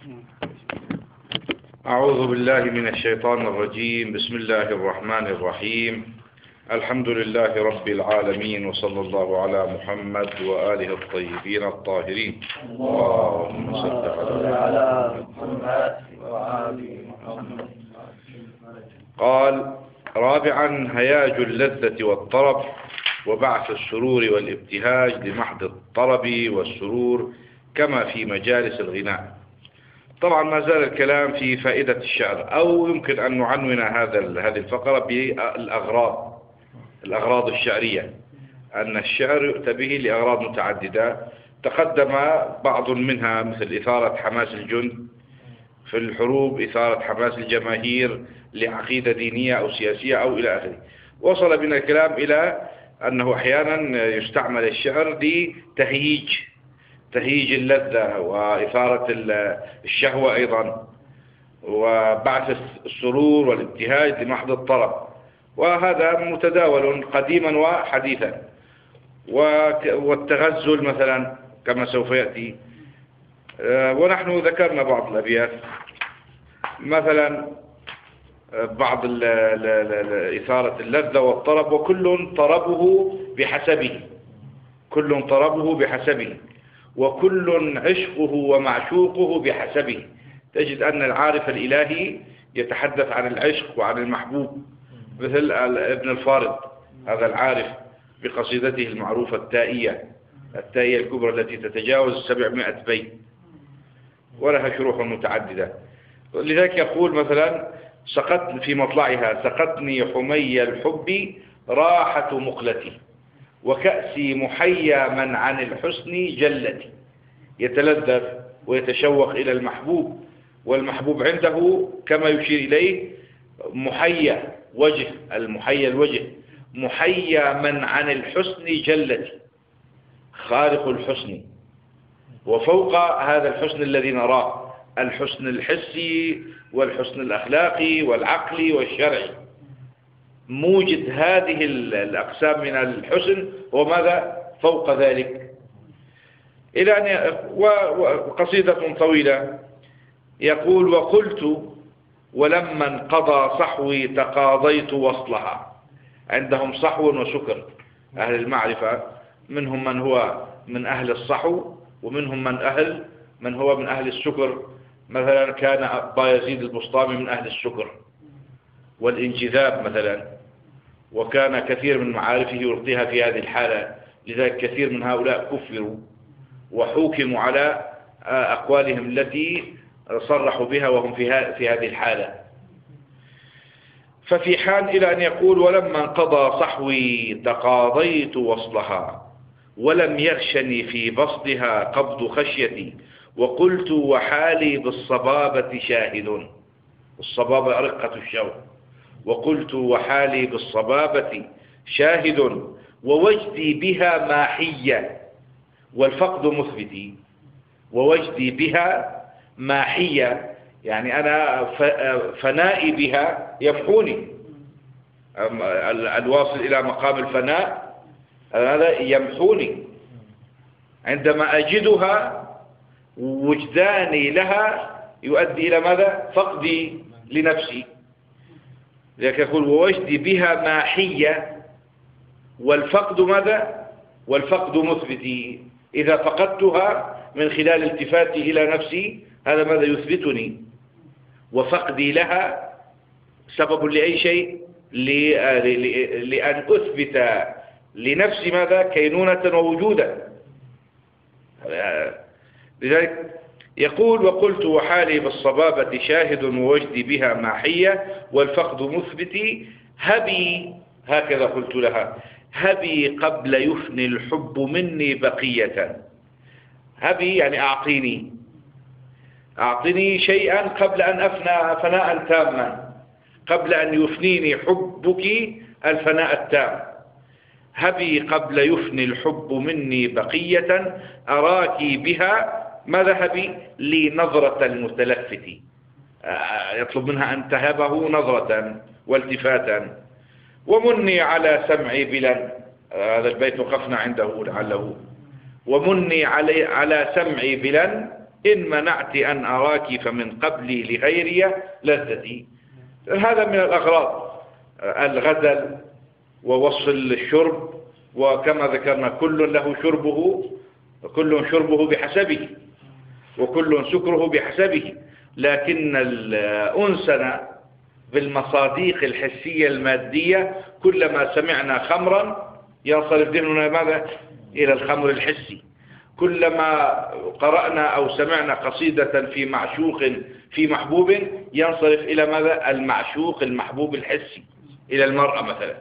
أعوذ بالله من الشيطان الرجيم. بسم الله الرحمن الرحيم. الحمد لله رب العالمين، وصلى الله على محمد وآله الطيبين الطاهرين. اللهم صل على محمد وآل محمد. قال: رابعا: هياج اللذة والطرب، وبعث السرور والابتهاج لمحض الطرب والسرور كما في مجالس الغناء. طبعا ما زال الكلام في فائدة الشعر، أو يمكن أن نعنون هذه الفقرة بالأغراض الشعرية، أن الشعر يؤتى به لأغراض متعددة تقدم بعض منها، مثل إثارة حماس الجند في الحروب، إثارة حماس الجماهير لعقيدة دينية أو سياسية أو إلى آخره. وصل بنا الكلام إلى أنه أحيانا يستعمل الشعر لتهييج اللذة وإثارة الشهوة أيضا، وبعث السرور والابتهاج لمحض الطرب، وهذا متداول قديما وحديثا. والتغزل مثلا كما سوف يأتي. ونحن ذكرنا بعض الأبيات، مثلا بعض إثارة اللذة والطرب: وكل طربه بحسبه، وكل عشقه ومعشوقه بحسبه. تجد أن العارف الإلهي يتحدث عن العشق وعن المحبوب، مثل ابن الفارض، هذا العارف بقصيدته المعروفة التائية الكبرى التي تتجاوز 700 بيت، ولها شروح متعددة. لذلك يقول مثلا: في مطلعها: سقتني حمي الحب راحة مقلتي، وكأسي محيا من عن الحسن جلتي. يتلذذ ويتشوق إلى المحبوب، والمحبوب عنده كما يشير إليه محيا الوجه، محيا من عن الحسن جلتي، خارق الحسن. وفوق هذا الحسن الذي نراه، الحسن الحسي والحسن الأخلاقي والعقلي والشرعي، موجد هذه الأقسام من الحسن، وماذا فوق ذلك؟ إلى أن وقصيدة طويلة يقول: وقلت ولما انقضى صحوي تقاضيت وصلها. عندهم صحو وسكر أهل المعرفة، منهم من هو من أهل الصحو، ومنهم من هو من أهل السكر. مثلا كان أبا يزيد البسطامي من أهل السكر والانجذاب مثلا، وكان كثير من معارفه يلقيها في هذه الحالة. لذلك كثير من هؤلاء كفروا وحوكموا على أقوالهم التي صرحوا بها وهم في هذه الحالة. ففي حال إلى أن يقول: ولما انقضى صحوي تقاضيت وصلها، ولم يغشني في بسطها قبض خشيتي، وقلت وحالي بالصبابة شاهد. الصبابة رقة الشوق. وقلت وحالي بالصبابة شاهد، ووجدي بها ماحية والفقد مثبتي. ووجدي بها ماحية، يعني أنا فنائي بها يمحوني. الواصل إلى مقام الفناء هذا يمحوني. عندما أجدها وجداني لها يؤدي إلى ماذا؟ فقدي لنفسي. لذلك يقول: ووجدي بها ماحية والفقد ماذا؟ والفقد مثبتي. إذا فقدتها من خلال التفاتي إلى نفسي، هذا ماذا يثبتني؟ وفقدي لها سبب لأي شيء؟ لأن أثبت لنفسي ماذا؟ كينونة ووجودا. لذلك يقول: وقلت وحالي بالصبابة شاهد، ووجدي بها ماحية والفقد مثبتي. هبي، هكذا قلت لها، هبي قبل يفني الحب مني بقية. هبي يعني أعطني شيئا قبل أن أفنى فناء تاما، قبل أن يفنيني حبك الفناء التام. هبي قبل يفني الحب مني بقية، أراك بها ماذا؟ هبي لي نظرة المتلفت. يطلب منها أن تهبه نظرة والتفاتا. ومني على سمعي بلا، هذا البيت وقفنا عنده لعله. ومني على سمعي بلا إن منعت أن أراك فمن قبلي لغيري لذتي. هذا من الأغراض، الغزل ووصف الشرب، وكما ذكرنا كل له شربه، كل شربه بحسبه وكل سكره بحسبه. لكن الأنسنا بالمصادق الحسية المادية كلما سمعنا خمرا ينصرف ذهننا ماذا؟ إلى الخمر الحسي. كلما قرأنا أو سمعنا قصيدة في معشوق في محبوب ينصرف إلى ماذا؟ المعشوق المحبوب الحسي، إلى المرأة مثلا.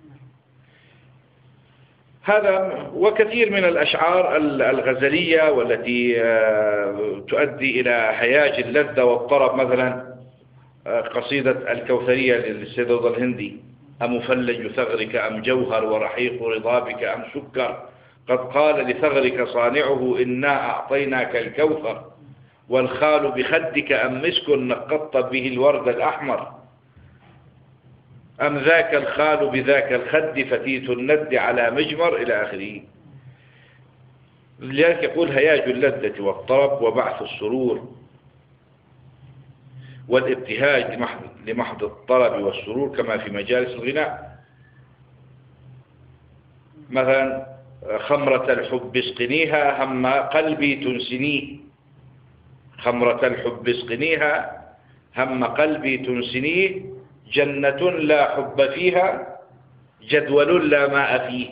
هذا وكثير من الأشعار الغزلية والتي تؤدي إلى هياج اللذة والطرب، مثلا قصيدة الكوثرية للسيد رضا الهندي: أمفلج ثغرك أم جوهر ورحيق رضابك أم سكر، قد قال لثغرك صانعه إنا أعطيناك الكوثر، والخال بخدك أم مسك نقطت به الورد الأحمر، أم ذاك الخال بذاك الخد فتيت الند على مجمر، إلى آخره. لذلك يقول: هياج اللذة والطرب وبعث السرور والابتهاج لمحض الطرب والسرور كما في مجالس الغناء. مثلا: خمرة الحب اسقنيها هم قلبي تنسنيه، خمرة الحب اسقنيها هم قلبي تنسنيه، جنة لا حب فيها جدول لا ماء فيه.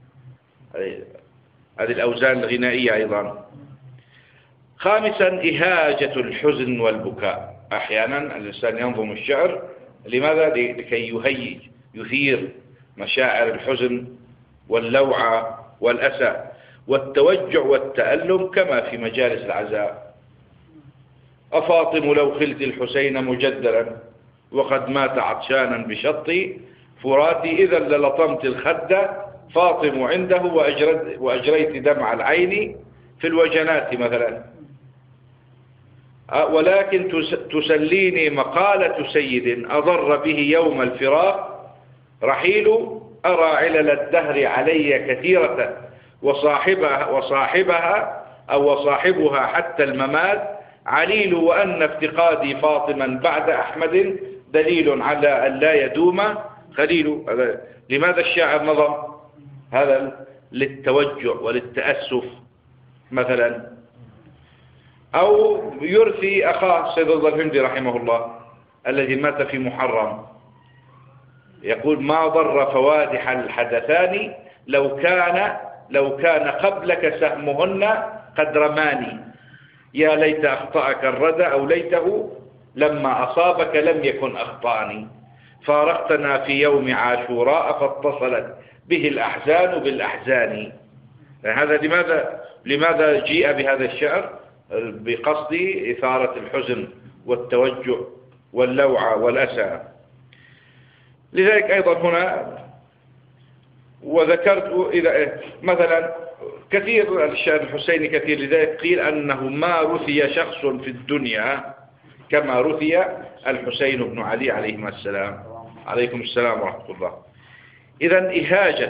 هذه الأوزان الغنائية أيضا. خامسا: إهاجة الحزن والبكاء. أحيانا الإنسان ينظم الشعر لماذا؟ لكي يهيج يثير مشاعر الحزن واللوعة والأسى والتوجع والتألم كما في مجالس العزاء. أفاطم لو خلت الحسين مجدلا وقد مات عطشانا بشطي، فراتي إذا للطمت الخد فاطم عنده وأجريت دمع العين في الوجنات مثلا. ولكن تسليني مقالة سيد أضر به يوم الفراق رحيل، أرى علل الدهر علي كثيرة وصاحبها حتى الممات عليل، وأن افتقادي فاطما بعد أحمد دليل على أن لا يدوم خليل. لماذا الشاعر نظم هذا؟ للتوجع وللتأسف مثلا. أو يرثي أخاه السيد رضا الهندي رحمه الله الذي مات في محرم، يقول: ما ضر فوادح الحدثان لو كان قبلك سهمهن قد رماني، يا ليت أخطأك الردى أو ليته لما أصابك لم يكن أخطأني، فارقتنا في يوم عاشوراء فاتصلت به الأحزان بالأحزان. هذا لماذا جيء بهذا الشعر؟ بقصد إثارة الحزن والتوجع واللوعة والأسى. لذلك أيضا هنا وذكرت إذا مثلا كثير الشعر الحسيني كثير، لذلك قيل أنه ما رثي شخص في الدنيا كما رثي الحسين بن علي عليهما السلام. عليكم السلام ورحمة الله. إذن إهاجة.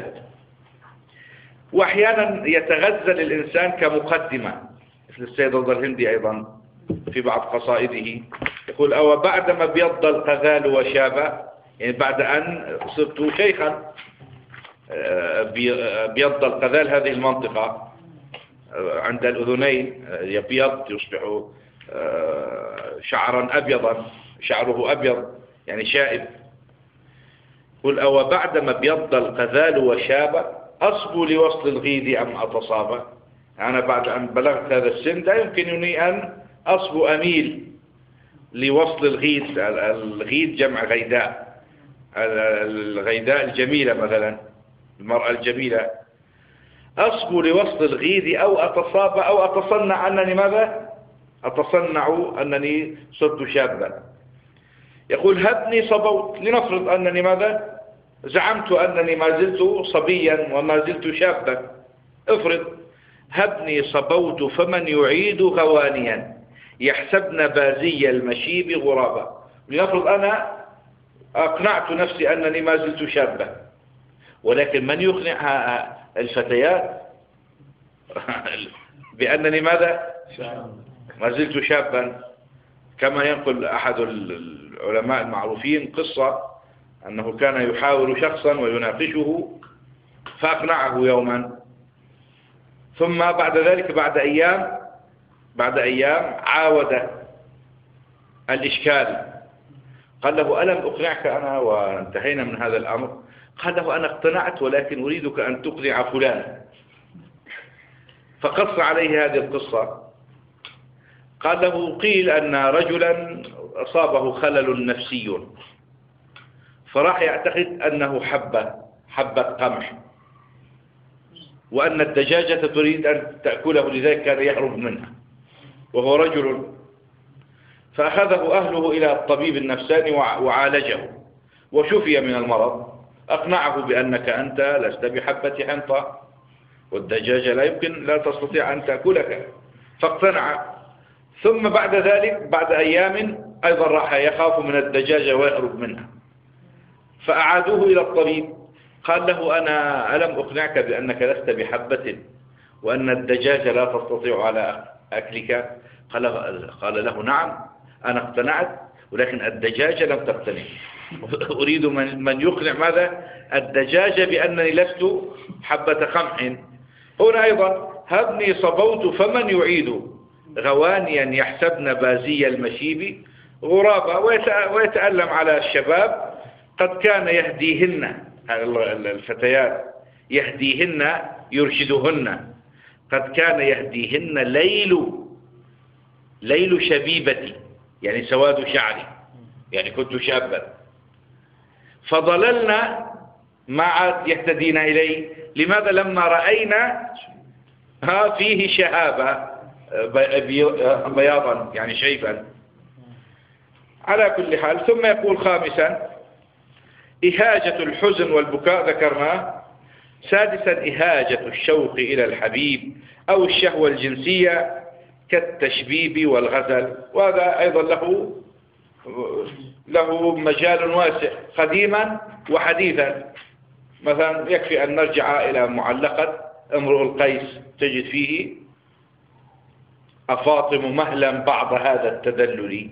وأحيانا يتغزل الإنسان كمقدمة، مثل السيد رضا الهندي أيضا في بعض قصائده يقول: أو بعدما ابيض القذال وشاب، يعني بعد أن صرت شيخا. ابيض القذال هذه المنطقة عند الأذنين، يبيض يصبح شعرا أبيضا، شعره أبيض يعني شائب. قل: أو بعدما ابيض القذال وشاب أصبو لوصل الغيد أم أتصاب. أنا بعد أن بلغت هذا السن لا يمكنني أن أصبو أميل لوصل الغيد. الغيد جمع غيداء، الغيداء الجميلة مثلا، المرأة الجميلة. أصبو لوصل الغيد أو أتصاب أو أتصنع أنني ماذا؟ أتصنع أنني صرت شابا. يقول: هبني صبوت، لنفرض أنني ماذا؟ زعمت أنني ما زلت صبيا وما زلت شابا. افرض: هبني صبوت فمن يعيد غوانيا يحسبن بازي المشيب غرابا. لنفرض أنا أقنعت نفسي أنني ما زلت شابا، ولكن من يقنع الفتيات بأنني ماذا؟ ما زلت شابا. كما ينقل أحد العلماء المعروفين قصة أنه كان يحاور شخصا ويناقشه فأقنعه يوما، ثم بعد ذلك بعد أيام عاود الإشكال. قال له: ألم أقنعك أنا وانتهينا من هذا الأمر؟ قال له: أنا اقتنعت، ولكن أريدك أن تقنع فلان. فقص عليه هذه القصة. قال له: قيل أن رجلا أصابه خلل نفسي، فراح يعتقد أنه حبة قمح، وأن الدجاجة تريد أن تأكله، لذلك كان يهرب منها وهو رجل. فأخذه أهله إلى الطبيب النفساني وعالجه وشفي من المرض. أقنعه بأنك أنت لست بحبة حنطة، والدجاجة لا تستطيع أن تأكلك، فاقتنع. ثم بعد ذلك بعد أيام أيضا راح يخاف من الدجاجة ويهرب منها، فأعادوه إلى الطبيب. قال له: أنا ألم أقنعك بأنك لست بحبة، وأن الدجاجة لا تستطيع على أكلك؟ قال له: نعم، أنا اقتنعت، ولكن الدجاجة لم تقتنع. أريد من يقنع ماذا؟ الدجاجة بأنني لست حبة قمح. هنا أيضا: هبني صبوت فمن يعيد، غوانيا يحسبن بازي المشيب غرابا. ويتألم على الشباب، قد كان يهديهن الفتيات، يهديهن يرشدهن، قد كان يهديهن ليل شبيبتي، يعني سواد شعري، يعني كنت شابا، فضللنا ما عاد يهتدين إليه. لماذا؟ لما رأينا فيه شهابة بياضا، يعني شيبا. على كل حال. ثم يقول: خامسا: إهاجة الحزن والبكاء، ذكرناه. سادسا: إهاجة الشوق إلى الحبيب أو الشهوة الجنسية كالتشبيب والغزل، وهذا أيضا له مجال واسع قديما وحديثا. مثلا يكفي أن نرجع إلى معلقة امرؤ القيس، تجد فيه: أفاطم مهلا بعض هذا التدلل،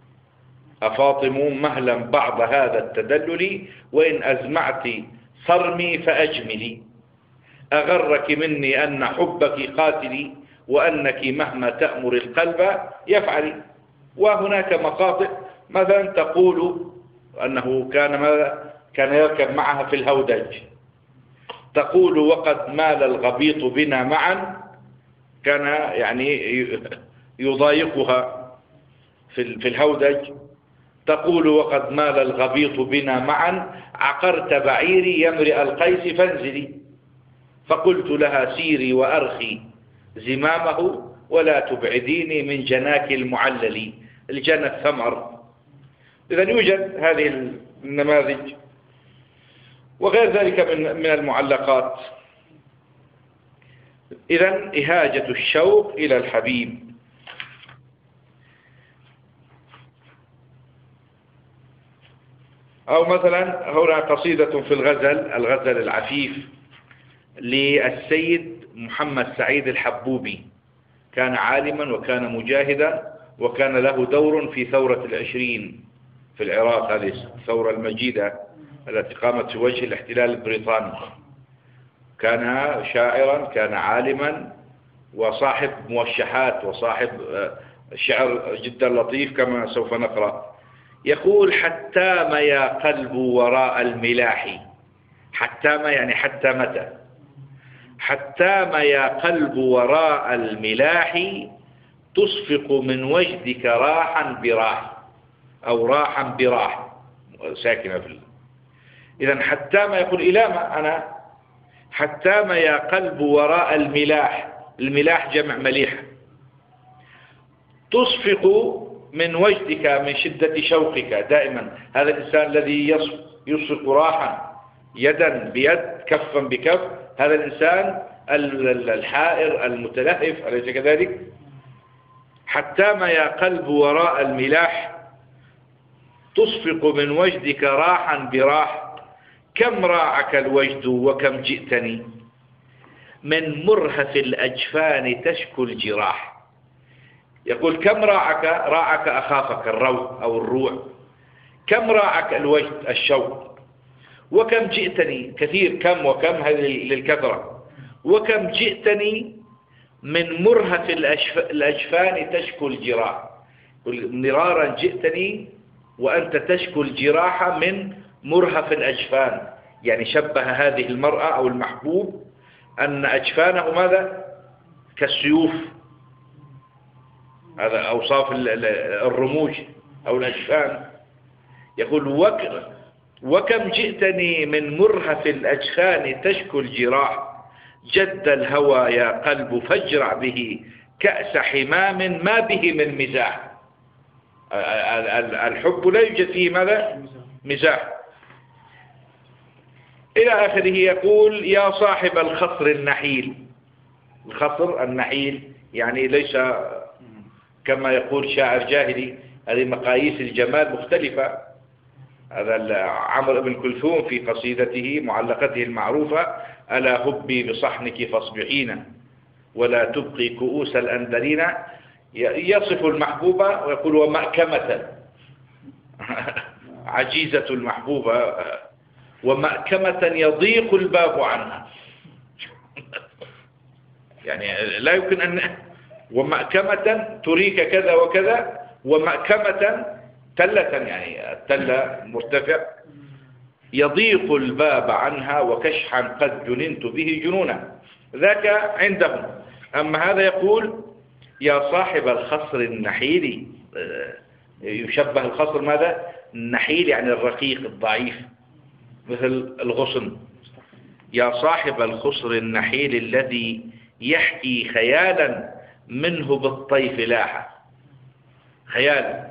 أفاطم مهلا بعض هذا التدلل، وإن أزمعت صرمي فأجملي، أغرك مني أن حبك قاتلي، وأنك مهما تأمر القلب يفعلي. وهناك مقاطع مثلا تقول أنه كان يركب معها في الهودج، تقول: وقد مال الغبيط بنا معا، كان يعني يضايقها في الهودج. تقول: وقد مال الغبيط بنا معا، عقرت بعيري يا امرئ القيس فانزلي، فقلت لها: سيري وأرخي زمامه، ولا تبعديني من جناك المعلل، الجنى الثمر. إذن يوجد هذه النماذج وغير ذلك من المعلقات. إذن إهاجة الشوق إلى الحبيب. أو مثلا هنا قصيدة في الغزل العفيف للسيد محمد سعيد الحبوبي. كان عالما وكان مجاهدا، وكان له دور في ثورة العشرين في العراق، هذه الثورة المجيدة التي قامت في وجه الاحتلال البريطاني. كان شاعرا، كان عالما، وصاحب موشحات، وصاحب شعر جدا لطيف كما سوف نقرأ. يقول: حتام يا قلب وراء الملاح، حتام يعني حتى متى، حتام يا قلب وراء الملاح، تصفق من وجدك راحا براح، أو راحا براح ساكنة في إذن حتام يقول: إلى ما أنا حتام يا قلب وراء الملاح، الملاح جمع مليح، تصفق من وجدك، من شدة شوقك. دائما هذا الإنسان الذي يصفق راحا يدا بيد كفا بكف، هذا الإنسان الحائر المتلهف، أليس كذلك؟ حتام يا قلب وراء الملاح، تصفق من وجدك راحا براح، كم راعك الوجد وكم جئتني، من مرهف الأجفان تشكو الجراح. يقول كم راعك أخافك الروع أو الروع، كم راعك الوجد الشوق، وكم جئتني كثير، كم وكم هذه للكثرة، وكم جئتني من مرهف الأجفان تشكو الجراح. مرارا جئتني وأنت تشكو الجراح من مرهف الأجفان، يعني شبه هذه المرأة أو المحبوب أن أجفانه ماذا؟ كالسيوف، هذا أوصاف الرموج أو الأجفان. يقول وكم جئتني من مرهف الأجفان تشكو الجراح، جد الهوى يا قلب فاجرع به كأس حمام ما به من مزاح. الحب لا يوجد فيه ماذا؟ مزاح. إلى آخره. يقول يا صاحب الخصر النحيل. الخصر النحيل يعني ليس كما يقول شاعر جاهلي، هذه مقاييس الجمال مختلفة. هذا عمرو بن كلثوم في قصيدته معلقته المعروفة ألا هبي بصحنك فاصبحين ولا تبقي كؤوس الأندرين، يصف المحبوبة ويقول ومأكمة عجيزة المحبوبة ومأكمة يضيق الباب عنها. يعني لا يمكن أن ومأكمة تريك كذا وكذا، ومأكمة تلة يعني التلة مرتفع، يضيق الباب عنها وكشحا قد جننت به جنونا. ذاك عندهم. أما هذا يقول يا صاحب الخصر النحيل، يشبه الخصر ماذا؟ النحيل يعني الرقيق الضعيف مثل الغصن. يا صاحب الخصر النحيل الذي يحكي خيالا منه بالطيف لاحة. خيال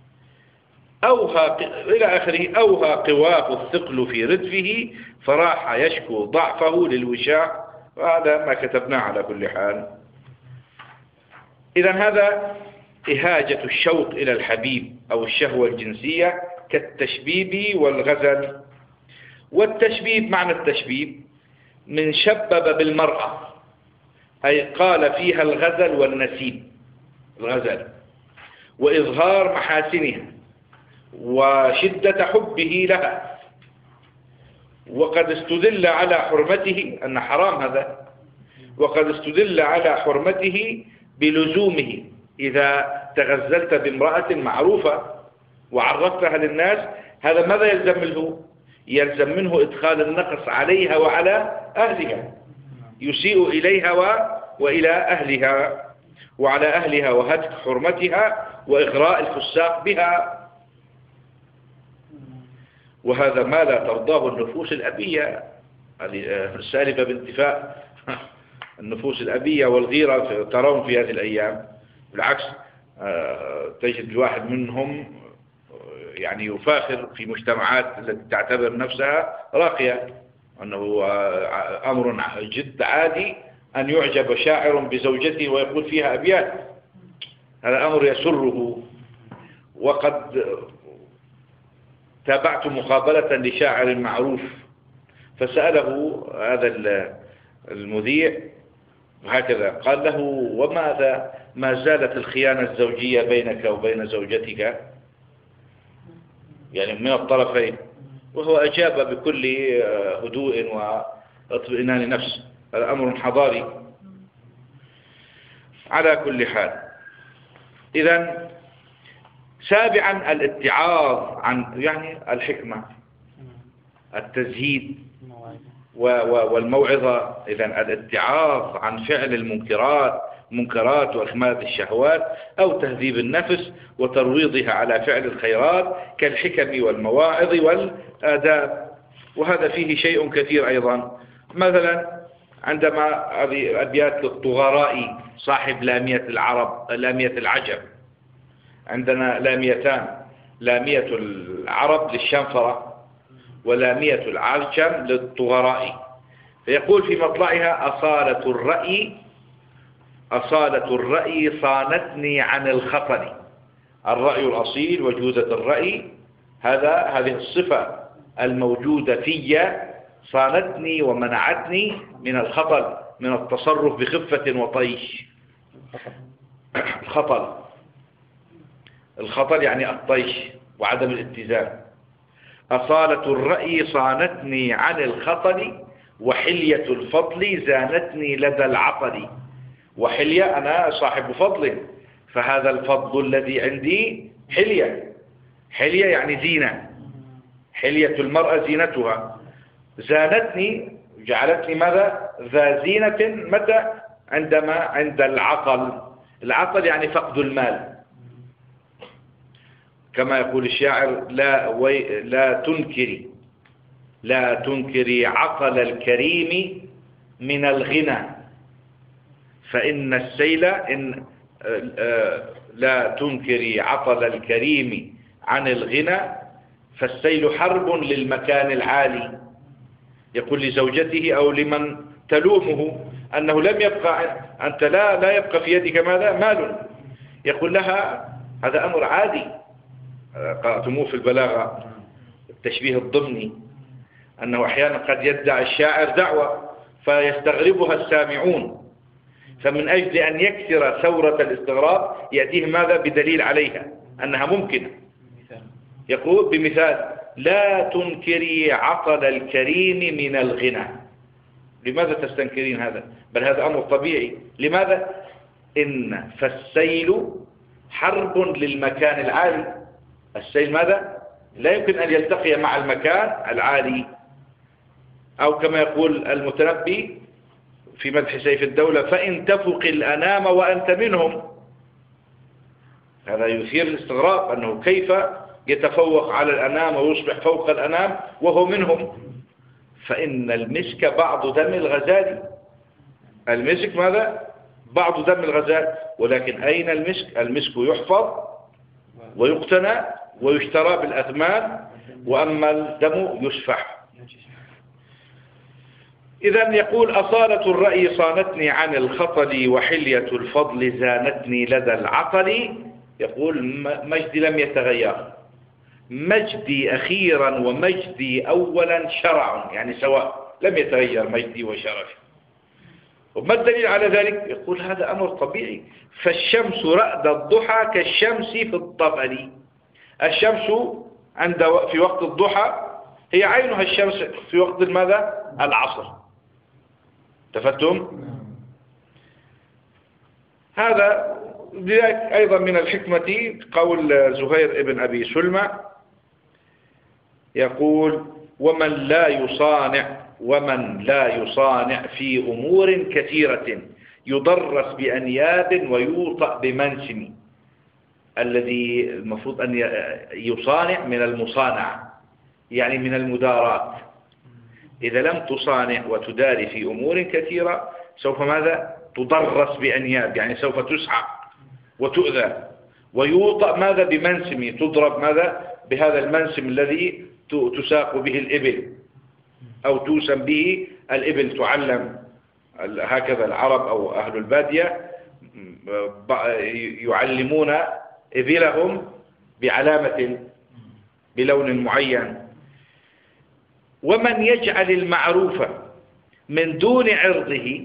إلى آخره. أوهى قواه الثقل في ردفه فراح يشكو ضعفه للوشاح. وهذا ما كتبناه على كل حال. إذا هذا إهاجة الشوق إلى الحبيب أو الشهوة الجنسية كالتشبيب والغزل. والتشبيب معنى التشبيب من شبب بالمرأة، أي قال فيها الغزل والنسيب. الغزل وإظهار محاسنها وشدة حبه لها. وقد استدل على حرمته أن حرام هذا، وقد استدل على حرمته بلزومه. إذا تغزلت بامرأة معروفة وعرفتها للناس، هذا ماذا يلزم منه؟ يلزم منه إدخال النقص عليها وعلى أهلها، يسيء إليها وإلى أهلها وعلى أهلها، وهتك حرمتها وإغراء الفساق بها. وهذا ما لا ترضاه النفوس الأبية السالبة بانتفاء النفوس الأبية والغيرة ترون في هذه الأيام. بالعكس تجد الواحد منهم يعني يفاخر في مجتمعات التي تعتبر نفسها راقية، أنه أمر جد عادي أن يعجب شاعر بزوجته ويقول فيها أبيات. هذا أمر يسره. وقد تابعت مقابلة لشاعر معروف فسأله هذا المذيع هكذا، قال له وماذا ما زالت الخيانة الزوجية بينك وبين زوجتك، يعني من الطرفين؟ وهو أجاب بكل هدوء واطمئنان نفس. هذا أمر حضاري على كل حال. إذن سابعا الاتعاظ عن يعني الحكمة، التزهيد والموعظة. إذن الاتعاظ عن فعل المنكرات وإخماد الشهوات أو تهذيب النفس وترويضها على فعل الخيرات كالحكم والمواعظ والآداب. وهذا فيه شيء كثير أيضا. مثلا عندما هذه أبيات للطغرائي صاحب لامية العجم. عندنا لاميتان، لامية العرب للشنفرة ولامية العجم للطغراء. فيقول في مطلعها أصالة الرأي صانتني عن الخطل. الرأي الأصيل وجودة الرأي هذه الصفة الموجودة في صانتني ومنعتني من الخطل، من التصرف بخفة وطيش. الخطل الخطل يعني الطيش وعدم الاتزان. أصالة الرأي صانتني عن الخطل، وحلية الفضل زانتني لدى العطل. وحلية أنا صاحب فضل، فهذا الفضل الذي عندي حلية. حلية يعني زينة، حلية المرأة زينتها. زانتني جعلتني ماذا؟ ذا زينة. متى؟ عندما عند العطل. العطل يعني فقد المال، كما يقول الشاعر: لا تنكري عقل الكريم من الغنى، فإن السيل لا تنكري عقل الكريم عن الغنى، فالسيل حرب للمكان العالي. يقول لزوجته أو لمن تلومه أنه لم يبقى، أنت لا يبقى في يدك ماذا؟ مال. يقول لها هذا أمر عادي. قرأتموه في البلاغة التشبيه الضمني، أنه أحيانا قد يدعي الشاعر دعوة فيستغربها السامعون، فمن أجل أن يكسر ثورة الاستغراب يأتيه ماذا؟ بدليل عليها أنها ممكنة. يقول بمثال: لا تنكري عقل الكريم من الغنى. لماذا تستنكرين هذا؟ بل هذا أمر طبيعي. لماذا؟ فالسيل حرب للمكان العالي. السيل ماذا؟ لا يمكن أن يلتقي مع المكان العالي. أو كما يقول المتنبي في مدح سيف الدولة: فإن تفق الأنام وأنت منهم. هذا يثير الاستغراب، أنه كيف يتفوق على الأنام ويصبح فوق الأنام وهو منهم. فإن المسك بعض دم الغزال. المسك ماذا؟ بعض دم الغزال. ولكن أين المسك؟ المسك يحفظ ويقتنى ويشترى بالأثمان، وأما الدم يسفح. إذن يقول: أصالة الرأي صانتني عن الخطل، وحلية الفضل زانتني لدى العقل. يقول مجدي لم يتغير، مجدي أخيرا ومجدي أولا شرع، يعني سواء، لم يتغير مجدي وشرفي. وما الدليل على ذلك؟ يقول هذا أمر طبيعي. فالشمس رأد الضحى كالشمس في الطفل. الشمس في وقت الضحى هي عينها الشمس في وقت ماذا؟ العصر. تفتم؟ هذا لذلك أيضا من الحكمة قول زهير ابن أبي سلمى، يقول: ومن لا يصانع في أمور كثيرة يضرس بأنياب ويوطأ بمنسم. الذي المفروض أن يصانع من المصانعة، يعني من المدارات. إذا لم تصانع وتداري في أمور كثيرة سوف ماذا؟ تضرس بأنياب، يعني سوف تسحق وتؤذى. ويوطأ ماذا؟ بمنسم، تضرب ماذا؟ بهذا المنسم الذي تساق به الإبل أو توسم به الإبل. تعلم هكذا العرب أو أهل البادية يعلمون إبلهم بعلامة بلون معين. ومن يجعل المعروف من دون عرضه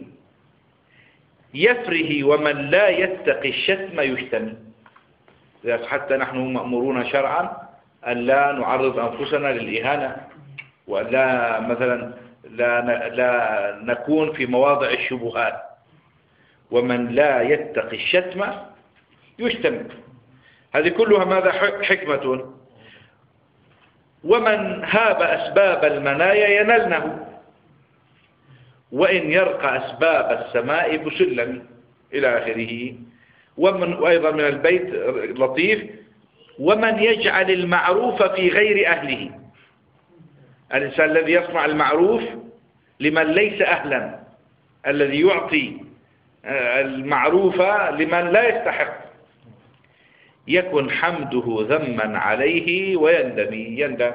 يفره، ومن لا يتقي الشتم يشتم. حتى نحن مأمورون شرعا أن لا نعرض أنفسنا للإهانة، ولا مثلا لا نكون في مواضع الشبهات. ومن لا يتقي الشتم يشتم. هذه كلها ماذا؟ حكمة. ومن هاب أسباب المنايا ينلنه، وإن يرقى أسباب السماء بسلم، إلى آخره. وأيضا من البيت لطيف: ومن يجعل المعروف في غير أهله. الإنسان الذي يصنع المعروف لمن ليس أهلا، الذي يعطي المعروف لمن لا يستحق، يكن حمده ذما عليه يندم.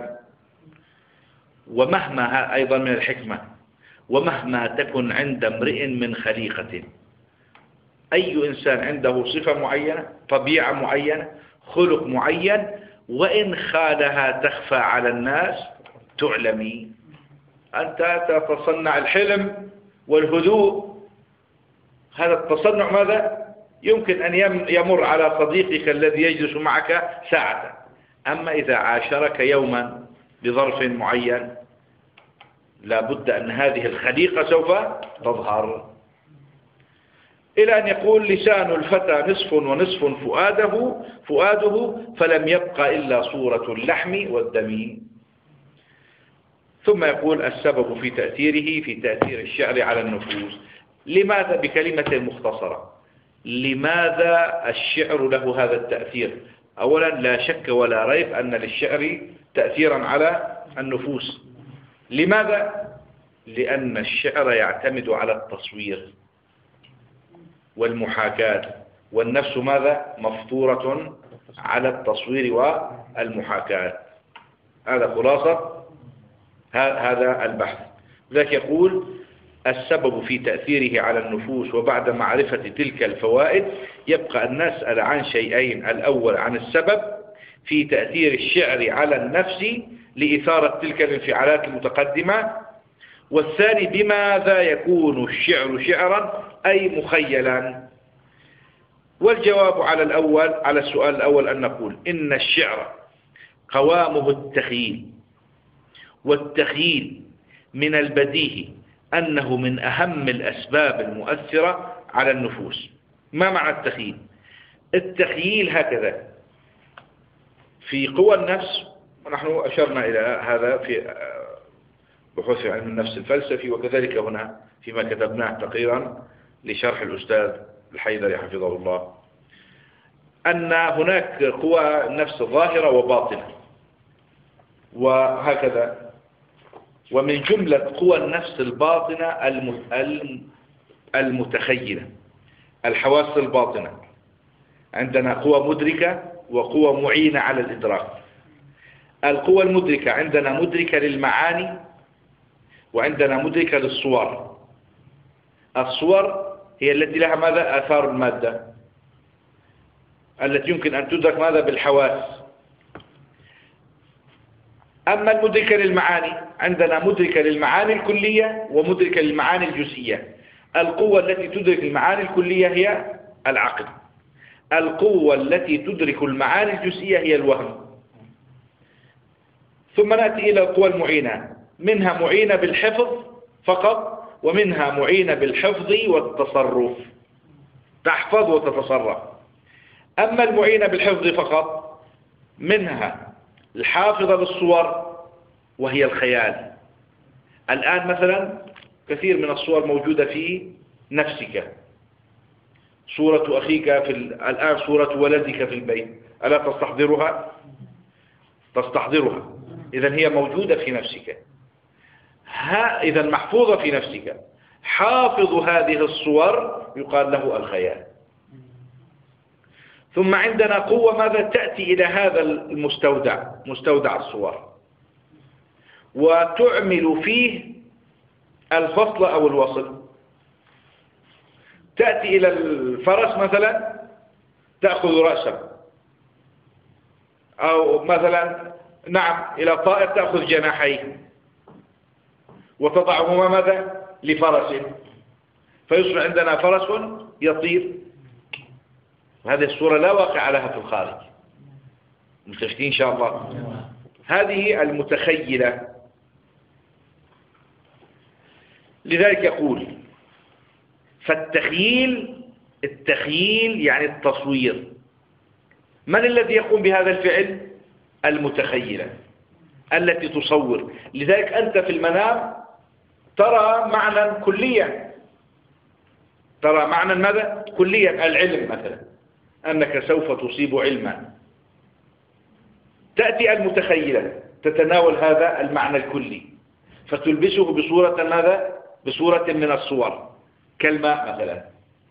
ومهما، أيضا من الحكمة: ومهما تكن عند امرئ من خليقة. أي إنسان عنده صفة معينة، طبيعة معينة، خلق معين، وإن خالها تخفى على الناس تعلمي. أنت تتصنع الحلم والهدوء، هذا التصنع ماذا؟ يمكن أن يمر على صديقك الذي يجلس معك ساعة، أما إذا عاشرك يوما بظرف معين لا بد أن هذه الخليقة سوف تظهر. إلى أن يقول لسان الفتى نصف ونصف فؤاده فلم يبق إلا صورة اللحم والدم. ثم يقول السبب في تأثيره في تأثير الشعر على النفوس. لماذا بكلمة مختصرة لماذا الشعر له هذا التأثير؟ أولا لا شك ولا ريب أن للشعر تأثيرا على النفوس. لماذا؟ لأن الشعر يعتمد على التصوير والمحاكاة، والنفس ماذا؟ مفطورة على التصوير والمحاكاة. هذا خلاصة هذا البحث. ذلك يقول السبب في تأثيره على النفوس، وبعد معرفة تلك الفوائد يبقى أن نسأل عن شيئين: الأول عن السبب في تأثير الشعر على النفس لإثارة تلك الانفعالات المتقدمة، والثاني بماذا يكون الشعر شعرا أي مخيلا. والجواب على السؤال الأول أن نقول إن الشعر قوامه التخيل، والتخيل من البديهي أنه من أهم الأسباب المؤثرة على النفوس. ما معنى التخيل؟ التخيل هكذا في قوى النفس، ونحن أشرنا إلى هذا في بحوث في علم النفس الفلسفي، وكذلك هنا فيما كتبناه تقريرا لشرح الأستاذ الحيدري حفظه الله، أن هناك قوى نفس ظاهرة وباطنة وهكذا. ومن جملة قوى النفس الباطنة المتخيلة، الحواس الباطنة. عندنا قوى مدركة وقوى معينة على الإدراك. القوى المدركة عندنا مدركة للمعاني، وعندنا مدركة للصور. الصور هي التي لها ماذا؟ آثار المادة، التي يمكن أن تدرك ماذا؟ بالحواس. أما المدركة للمعاني عندنا مدركة للمعاني الكلية ومدركة للمعاني الجزئية. القوة التي تدرك المعاني الكلية هي العقل، القوة التي تدرك المعاني الجزئية هي الوهم. ثم نأتي إلى القوى المعينة، منها معينة بالحفظ فقط، ومنها معينة بالحفظ والتصرف، تحفظ وتتصرف. أما المعينة بالحفظ فقط منها الحافظة للصور وهي الخيال. الآن مثلا كثير من الصور موجودة في نفسك، صورة أخيك الآن صورة ولدك في البيت، ألا تستحضرها؟ تستحضرها، إذن هي موجودة في نفسك، إذن محفوظة في نفسك. حافظ هذه الصور يقال له الخيال. ثم عندنا قوة ماذا؟ تأتي إلى هذا المستودع، مستودع الصور، وتعمل فيه الفصل أو الوصل. تأتي إلى الفرس مثلا تأخذ رأسه، أو مثلا نعم إلى طائر تأخذ جناحيه وتضعهما ماذا؟ لفرس، فيصبح عندنا فرس يطير. هذه الصورة لا واقع لها في الخارج، متفقين إن شاء الله. هذه المتخيلة. لذلك يقول التخييل يعني التصوير. من الذي يقوم بهذا الفعل؟ المتخيلة التي تصور. لذلك أنت في المنام ترى معنى كليا، ترى معنى ماذا؟ كليا. العلم مثلا، أنك سوف تصيب علما. تأتي المتخيلة تتناول هذا المعنى الكلي فتلبسه بصورة ماذا؟ بصورة من الصور كالماء مثلا.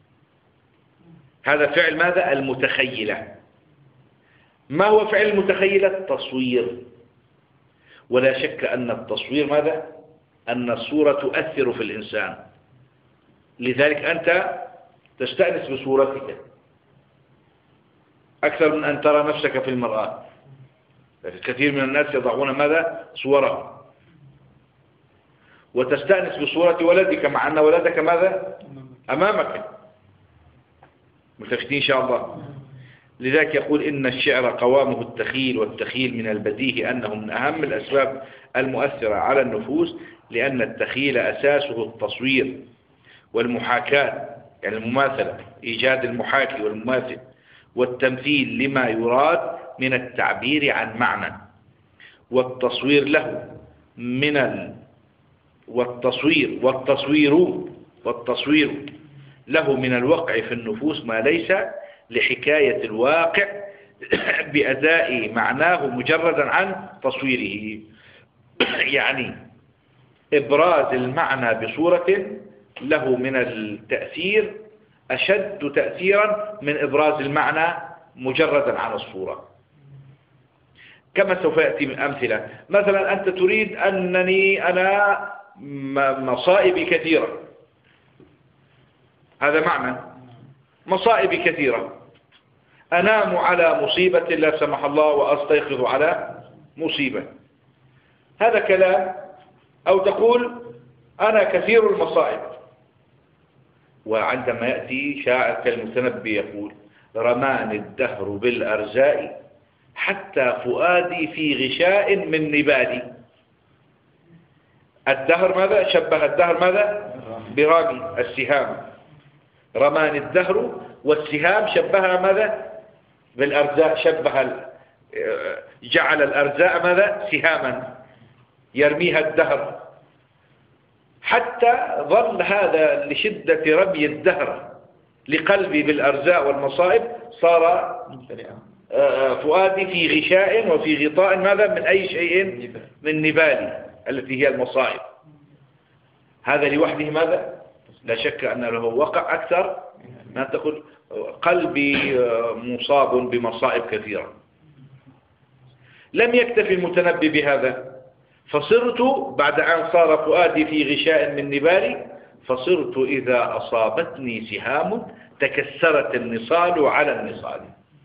هذا فعل ماذا؟ المتخيلة. ما هو فعل المتخيلة؟ التصوير. ولا شك أن التصوير ماذا؟ أن الصورة تؤثر في الإنسان. لذلك أنت تستأنس بصورتك أكثر من أن ترى نفسك في المرآة. الكثير من الناس يضعون ماذا؟ صورهم. وتستأنس بصورة ولدك مع أن ولدك ماذا؟ أمامك. ملتفتين إن شاء الله. لذلك يقول إن الشعر قوامه التخيل، والتخيل من البديهي أنه من أهم الأسباب المؤثرة على النفوس، لأن التخيل أساسه التصوير والمحاكاة، يعني المماثلة، إيجاد المحاكي والمماثل، والتمثيل لما يراد من التعبير عن معنى، والتصوير له والتصوير له من الوقع في النفوس ما ليس لحكاية الواقع بأداء معناه مجردا عن تصويره. يعني إبراز المعنى بصورة له من التأثير أشد تأثيرا من إبراز المعنى مجردا عن الصورة. كما سوف يأتي من أمثلة. مثلا أنت تريد أنا مصائبي كثيرة، هذا معنى. مصائبي كثيرة، أنام على مصيبة لا سمح الله وأستيقظ على مصيبة، هذا كلام. أو تقول أنا كثير المصائب. وعندما يأتي شاعر كالمتنبي يقول رماني الدهر بالأرزاء حتى فؤادي في غشاء من نبالي. الدهر ماذا؟ شبه الدهر ماذا؟ برامي السهام. رماني الدهر، والسهام شبهها ماذا؟ بالأرزاء، جعل الأرزاء ماذا؟ سهاما يرميها الدهر، حتى ظل هذا لشدة رمي الدهر لقلبي بالأرزاء والمصائب صار فؤادي في غشاء وفي غطاء ماذا؟ من أي شيء؟ من نبالي التي هي المصائب. هذا لوحده ماذا؟ لا شك أن له وقع أكثر من أن تقول قلبي مصاب بمصائب كثيرة. لم يكتفي المتنبي بهذا، فصرت بعد أن صار فؤادي في غشاء من نبالي، فصرت إذا أصابتني سهام تكسرت النصال على النصال.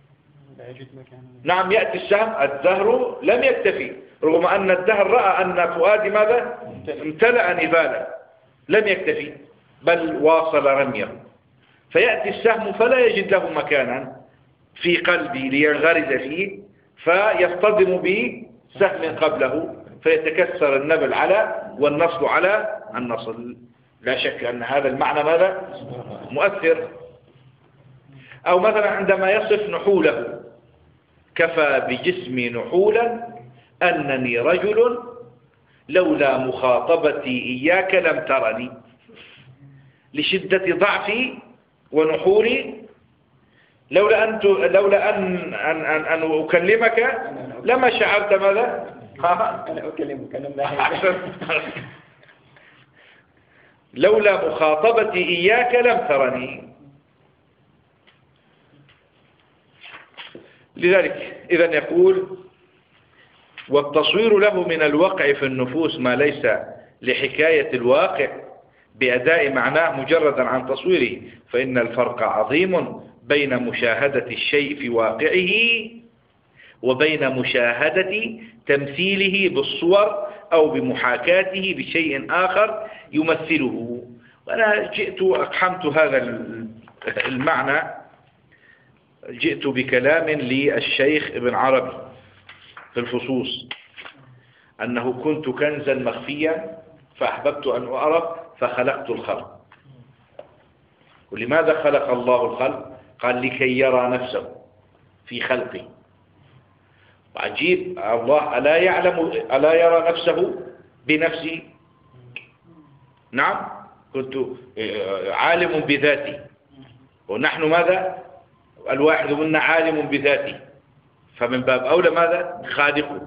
نعم، يأتي السهم. الدهر لم يكتفي، رغم أن الدهر رأى أن فؤادي ماذا؟ امتلأ نبالا، لم يكتفي بل واصل رميه. فيأتي السهم فلا يجد له مكانا في قلبي لينغرز فيه، فيصطدم بسهم قبله، فيتكسر النبل على والنصل على النصل. لا شك أن هذا المعنى ماذا؟ مؤثر. أو مثلا عندما يصف نحوله كفى بجسمي نحولا أنني رجل لولا مخاطبتي إياك لم ترني. لشدة ضعفي ونحولي، لولا أن أكلمك لما شعرت ماذا؟ أنا أكلمك لولا مخاطبتي إياك لم ترني. لذلك إذن يقول والتصوير له من الوقع في النفوس ما ليس لحكاية الواقع بأداء معناه مجردا عن تصويره، فإن الفرق عظيم بين مشاهدة الشيء في واقعه وبين مشاهدة تمثيله بالصور أو بمحاكاته بشيء آخر يمثله. وأنا أقحمت هذا المعنى، جئت بكلام للشيخ ابن عربي في الفصوص، أنه كنت كنزا مخفيا فأحببت أن أعرف فخلقت الخلق. ولماذا خلق الله الخلق؟ قال لكي يرى نفسه في خلقه. عجيب، الله ألا يرى نفسه بنفسه؟ نعم، كنت عالم بذاتي، ونحن ماذا؟ الواحد منا عالم بذاته، فمن باب أولى ماذا؟ خالقه.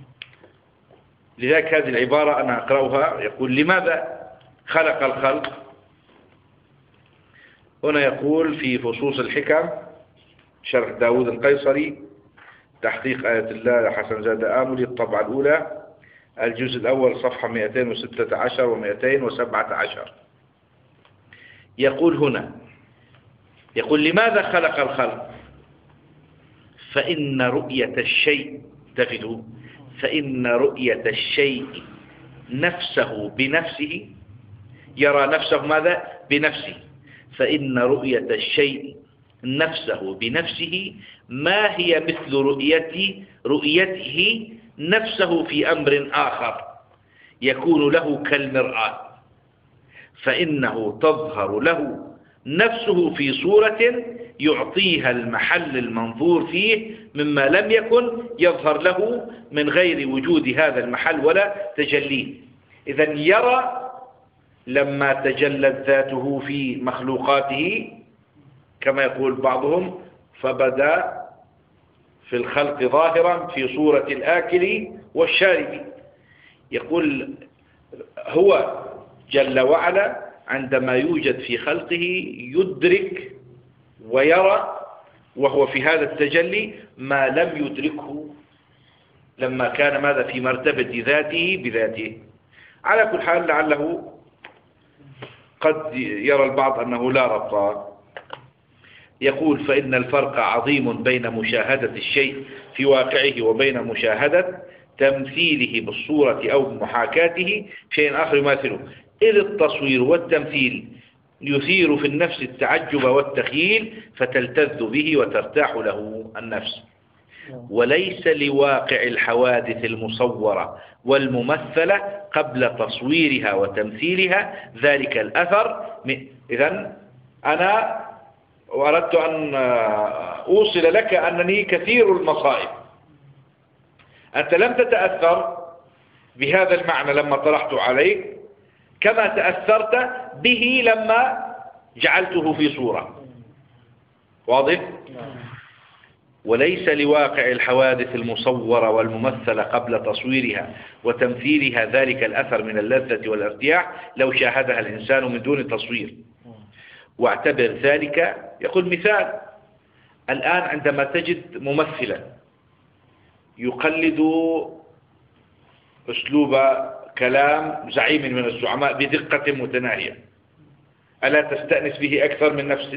لذلك هذه العبارة أنا أقرأها، يقول لماذا خلق الخلق؟ هنا يقول في فصوص الحكم شرح داود القيصري تحقيق آية الله حسن زاد آملي الطبعة الأولى الجزء الأول صفحة 216 و 217. يقول هنا، يقول لماذا خلق الخلق؟ فإن رؤية الشيء تفده، فإن رؤية الشيء نفسه بنفسه، يرى نفسه ماذا؟ بنفسه. فإن رؤية الشيء نفسه بنفسه ما هي مثل رؤيته نفسه في أمر آخر يكون له كالمرآة، فإنه تظهر له نفسه في صورة يعطيها المحل المنظور فيه مما لم يكن يظهر له من غير وجود هذا المحل ولا تجليه. إذن يرى لما تجلت ذاته في مخلوقاته كما يقول بعضهم فبدا في الخلق ظاهرا في صورة الآكل والشارب. يقول هو جل وعلا عندما يوجد في خلقه يدرك ويرى وهو في هذا التجلي ما لم يدركه لما كان ماذا في مرتبة ذاته بذاته. على كل حال لعله قد يرى البعض أنه لا ربط. يقول فإن الفرق عظيم بين مشاهدة الشيء في واقعه وبين مشاهدة تمثيله بالصورة أو محاكاته شيء آخر يماثله، إذ التصوير والتمثيل يثير في النفس التعجب والتخيل فتلتذ به وترتاح له النفس، وليس لواقع الحوادث المصورة والممثلة قبل تصويرها وتمثيلها ذلك الأثر. إذن أنا وأردت أن أوصل لك أنني كثير المصائب، أنت لم تتأثر بهذا المعنى لما طرحته عليك كما تأثرت به لما جعلته في صورة. واضح؟ وليس لواقع الحوادث المصورة والممثلة قبل تصويرها وتمثيلها ذلك الأثر من اللذة والارتياح لو شاهدها الإنسان من دون تصوير. واعتبر ذلك، يقول مثال الآن عندما تجد ممثلا يقلد أسلوب كلام زعيم من الزعماء بدقة متناهية، ألا تستأنس به أكثر من نفس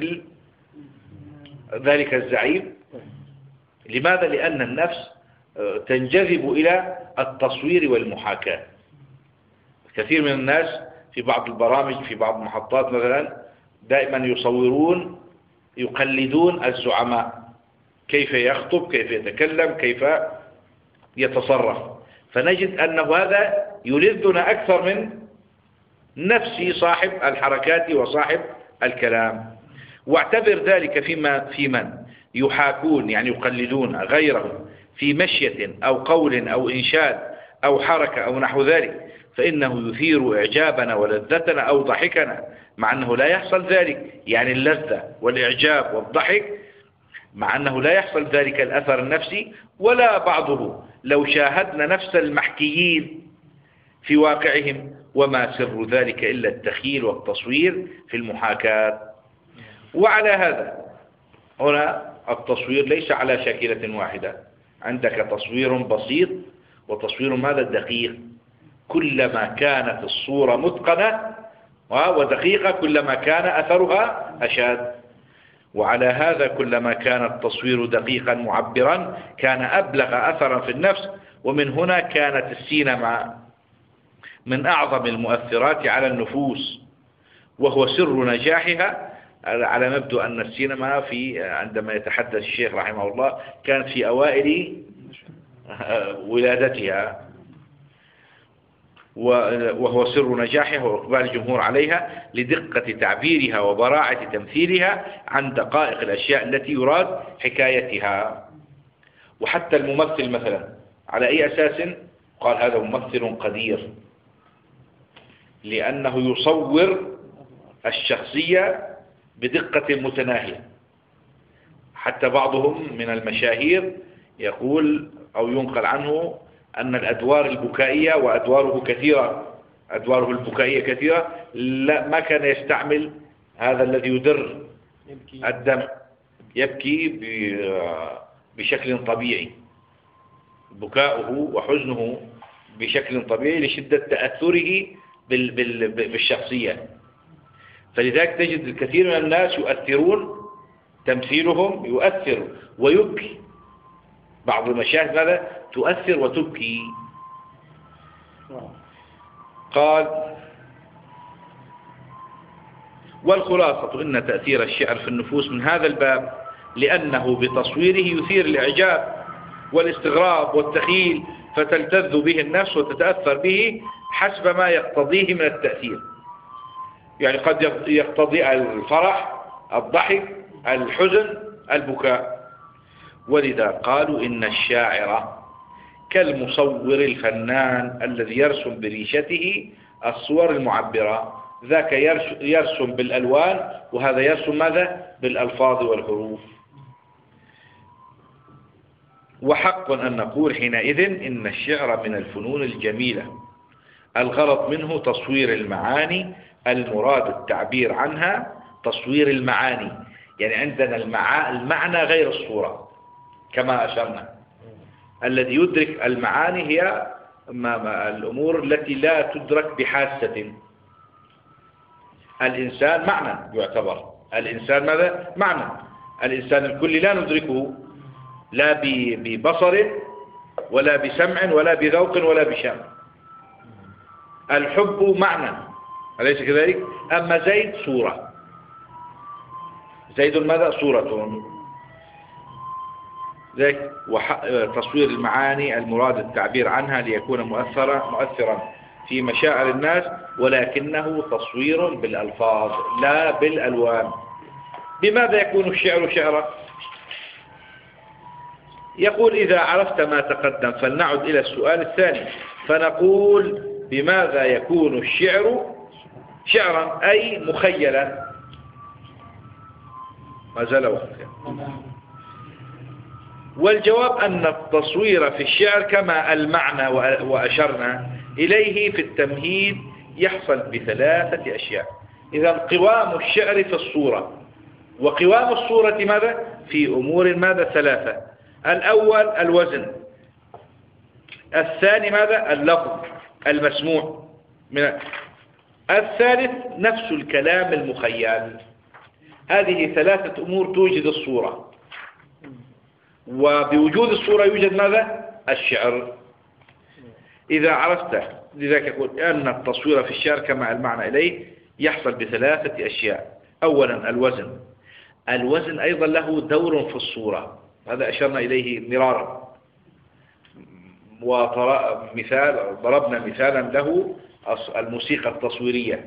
ذلك الزعيم؟ لماذا؟ لأن النفس تنجذب إلى التصوير والمحاكاة. كثير من الناس في بعض البرامج في بعض المحطات مثلا دائما يصورون يقلدون الزعماء كيف يخطب، كيف يتكلم، كيف يتصرف، فنجد أنه هذا يلذنا أكثر من نفس صاحب الحركات وصاحب الكلام. واعتبر ذلك في من يحاكون يعني يقلدون غيره في مشية أو قول أو إنشاد أو حركة أو نحو ذلك، فإنه يثير إعجابنا ولذتنا أو ضحكنا، مع أنه لا يحصل ذلك، يعني اللذة والإعجاب والضحك، مع أنه لا يحصل ذلك الأثر النفسي ولا بعضه لو شاهدنا نفس المحكيين في واقعهم، وما سر ذلك إلا التخيل والتصوير في المحاكاة. وعلى هذا هنا التصوير ليس على شاكلة واحدة، عندك تصوير بسيط وتصوير ماذا دقيق. كلما كانت الصورة متقنة ودقيقة كلما كان أثرها أشاد. وعلى هذا كلما كان التصوير دقيقا معبرا كان أبلغ أثرا في النفس. ومن هنا كانت السينما من أعظم المؤثرات على النفوس، وهو سر نجاحها على مبدأ أن السينما عندما يتحدث الشيخ رحمه الله كانت في أوائل ولادتها، وهو سر نجاحها وإقبال الجمهور عليها لدقة تعبيرها وبراعة تمثيلها عن دقائق الأشياء التي يراد حكايتها. وحتى الممثل مثلا على أي أساس قال هذا ممثل قدير؟ لأنه يصور الشخصية بدقة متناهية. حتى بعضهم من المشاهير يقول أو ينقل عنه أن الأدوار البكائية وأدواره كثيرة، أدواره البكائية كثيرة، لا ما كان يستعمل هذا الذي يدر الدم، يبكي بشكل طبيعي، بكاؤه وحزنه بشكل طبيعي لشدة تأثره بالشخصية. فلذلك تجد الكثير من الناس يؤثرون، تمثيلهم يؤثر ويبكي. بعض المشاهد ماذا تؤثر وتبكي. قال والخلاصة أن تأثير الشعر في النفوس من هذا الباب، لأنه بتصويره يثير الإعجاب والاستغراب والتخيل، فتلتذ به النفس وتتأثر به حسب ما يقتضيه من التأثير. يعني قد يقتضي الفرح، الضحك، الحزن، البكاء. ولذا قالوا إن الشاعر كالمصور الفنان الذي يرسم بريشته الصور المعبرة، ذاك يرسم بالألوان، وهذا يرسم ماذا؟ بالألفاظ والحروف. وحق أن نقول حينئذ إن الشعر من الفنون الجميلة، الغرض منه تصوير المعاني، المراد التعبير عنها تصوير المعاني. يعني عندنا المعنى غير الصورة كما أشرنا. الذي يدرك المعاني هي الأمور التي لا تدرك بحاسة. الإنسان معنى يعتبر، الإنسان ماذا؟ معنى. الإنسان الكلي لا ندركه لا ببصر ولا بسمع ولا بذوق ولا بشم. الحب معنى، أليس كذلك؟ أما زيد صورة. زيد ماذا؟ صورة. ذلك تصوير المعاني المراد التعبير عنها ليكون مؤثرا في مشاعر الناس، ولكنه تصوير بالألفاظ لا بالألوان. بماذا يكون الشعر شعرا؟ يقول إذا عرفت ما تقدم فلنعد إلى السؤال الثاني فنقول بماذا يكون الشعر شعرا أي مخيلا؟ ما زال وقتا. والجواب أن التصوير في الشعر كما المعنى وأشرنا إليه في التمهيد يحصل بثلاثة أشياء. إذا قوام الشعر في الصورة، وقوام الصورة ماذا؟ في أمور ماذا؟ ثلاثة. الأول الوزن، الثاني ماذا؟ اللفظ المسموع، الثالث نفس الكلام المخيل. هذه ثلاثة أمور توجد الصورة، وبوجود الصورة يوجد ماذا؟ الشعر. إذا عرفت، لذلك يقول أن التصوير في الشعر كما المعنى إليه يحصل بثلاثة أشياء. أولا الوزن. الوزن أيضا له دور في الصورة، هذا أشرنا إليه مرارا، وضربنا مثالا له الموسيقى التصويرية.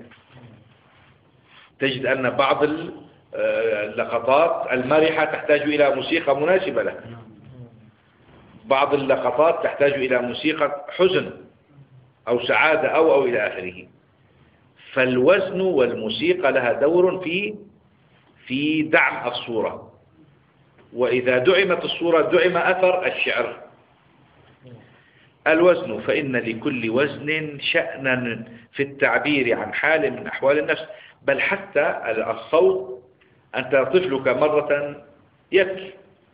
تجد أن بعض اللقطات المرحة تحتاج إلى موسيقى مناسبة له، بعض اللقطات تحتاج إلى موسيقى حزن أو سعادة أو إلى آخره. فالوزن والموسيقى لها دور في دعم الصورة، وإذا دعمت الصورة دعم أثر الشعر. الوزن فإن لكل وزن شأنا في التعبير عن حال من أحوال النفس، بل حتى الصوت. أنت طفلك مرة يبكي،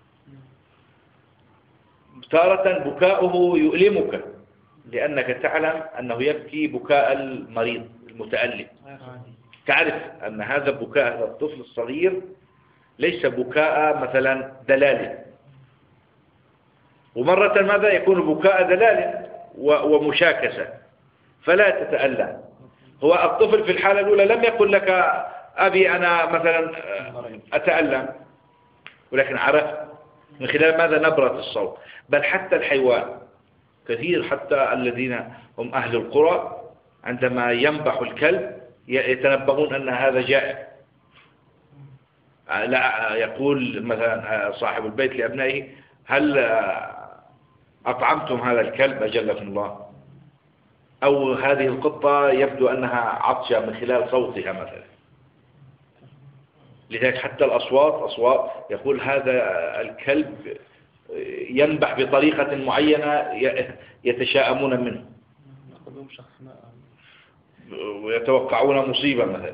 تارة بكاؤه يؤلمك لأنك تعلم أنه يبكي بكاء المريض المتألم، تعرف أن هذا بكاء هذا الطفل الصغير ليس بكاء مثلا دلال، ومرة ماذا يكون بكاء دلال ومشاكسة فلا تتألم. هو الطفل في الحالة الأولى لم يقل لك أبي أنا مثلا أتألم، ولكن عرف من خلال ماذا؟ نبرة الصوت. بل حتى الحيوان كثير، حتى الذين هم أهل القرى عندما ينبح الكلب يتنبهون أن هذا جائع. لا يقول مثلا صاحب البيت لأبنائه هل أطعمتم هذا الكلب أجلكم الله؟ أو هذه القطة يبدو أنها عطشة من خلال صوتها مثلا. لذلك حتى أصوات يقول هذا الكلب ينبح بطريقة معينة يتشائمون منه ويتوقعون مصيبة مثلا.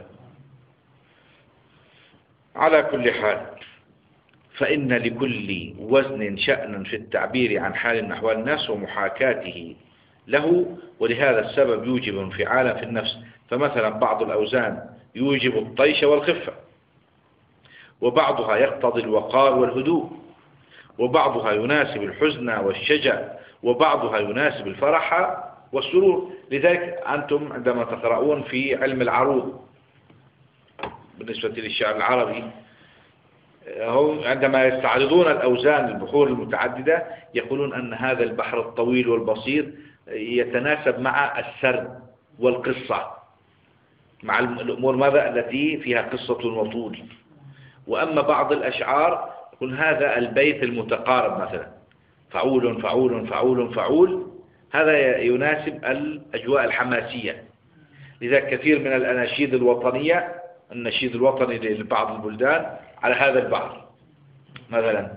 على كل حال فإن لكل وزن شأنا في التعبير عن حال من أحوال الناس ومحاكاته له، ولهذا السبب يوجب انفعالا في النفس. فمثلا بعض الأوزان يوجب الطيش والخفة، وبعضها يقتضي الوقار والهدوء، وبعضها يناسب الحزن والشجع، وبعضها يناسب الفرح والسرور. لذلك أنتم عندما تقرؤون في علم العروض بالنسبة للشعر العربي، هم عندما يستعرضون الأوزان البحور المتعددة يقولون أن هذا البحر الطويل والبسيط يتناسب مع السرد والقصة، مع الأمور ماذا التي فيها قصة وطول. وأما بعض الأشعار يقول هذا البيت المتقارب مثلا فعول فعول فعول فعول، هذا يناسب الأجواء الحماسية. لذا كثير من الأناشيد الوطنية، النشيد الوطني لبعض البلدان على هذا البحر مثلا.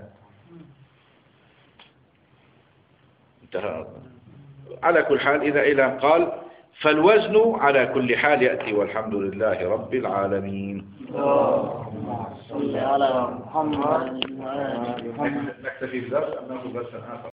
على كل حال إذا قال فالوزن على كل حال يأتي والحمد لله رب العالمين. اللهم صل على محمد. نكتفي بدرس أم نأخذ درسا آخر؟